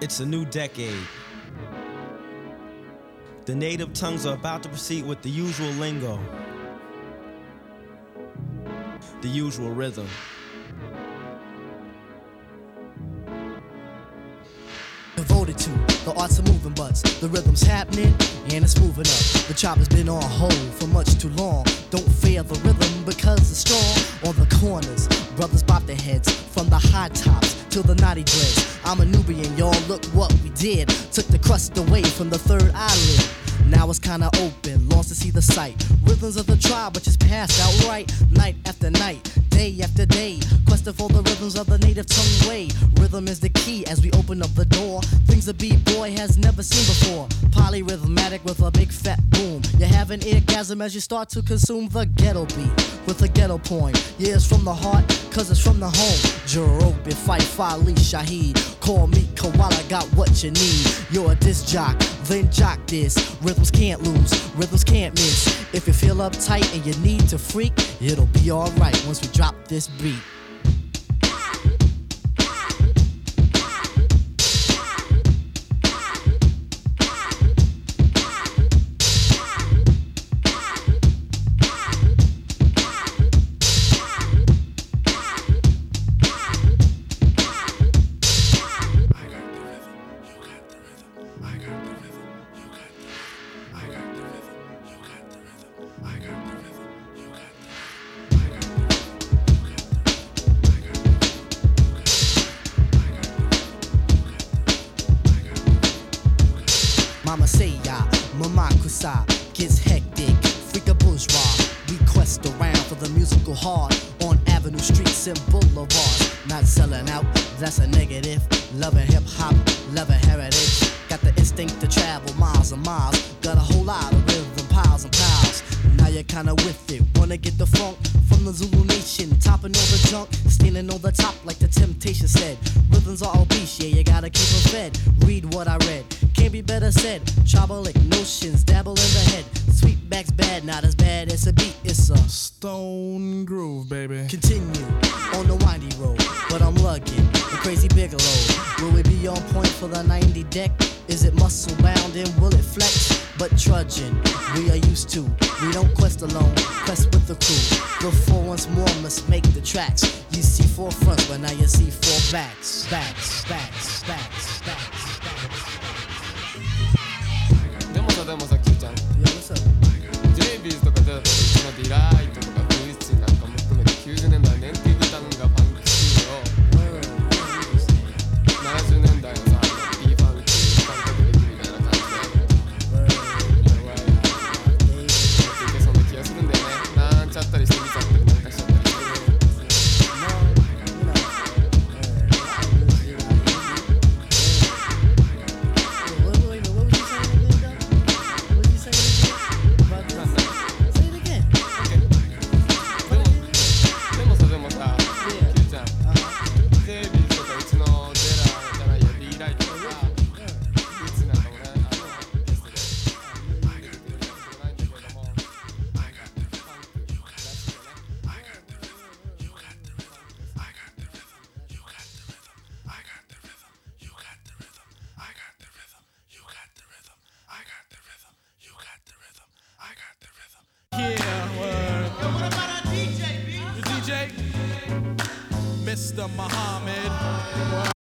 It's a new decade. The native tongues are about to proceed with the usual lingo, the usual rhythm. Devoted to the arts of moving butts. The rhythm's happening and it's moving up. The chopper's been on hold for much too long. Don't fear the rhythm because it's strong. On the corners, brothers bop their heads from the high tops to the naughty dreads. I'm a Nubian, y'all, look what we did. Took the crust away from the third eyelid. Now it's kinda open, lost to see the sight. Rhythms of the tribe, which is passed outright. Night after night, day after day. Questing for the rhythms of the native tongue way. Rhythm is the key as we open up the door. Things a B-boy has never seen before. Polyrhythmatic with a big fat boom. You have an orgasm as you start to consume the ghetto beat with a ghetto poem. Yeah, it's from the heart, cause it's from the home. Jerobi, Fife, Ali, Shaheed. Call me Koala, got what you need. You're a disc jock, then jock this. Rhythms can't lose, rhythms can't miss. If you feel uptight and you need to freak, it'll be alright once we drop this beat. Mama say ya, Mama Kusa, gets hectic, freak a bourgeois. We quest around for the musical heart on avenue, streets, and boulevards. Not selling out, that's a negative. Loving hip hop, loving heritage. Got the instinct to travel miles and miles. Got a whole lot of rhythm, piles and piles. Now you're kinda with it, wanna get the funk from the Zulu nation. Topping all the junk, standing on the top like the Temptation said. Rhythms are obese, yeah, you gotta keep them fed. Read what I read, can't be better said. Tribalic notions, dabble in the head. Sweetback's bad, not as bad as a beat. It's a stone groove, baby. Continue on the windy road, but I'm lugging the crazy Bigelow. Will we be on point for the 90 deck? Is it muscle bound and will it flex? But trudging, we are used to. We don't quest alone, quest with the crew. The four once more must make the tracks. You see four fronts, but now you see four backs. Backs, backs, backs, backs, backs. でもさ、Q ちゃん。JB's とか出た時、そのディライトとかフイッチなんかも含めて90年代ネンティブタウンがパンクシーンを70年代のさ、B ファンク感覚できるみたいな感じでいけそうな気がするんだよね。なんちゃったりしてみちゃったりなんかしちゃったりしてる。 Mr. Muhammad.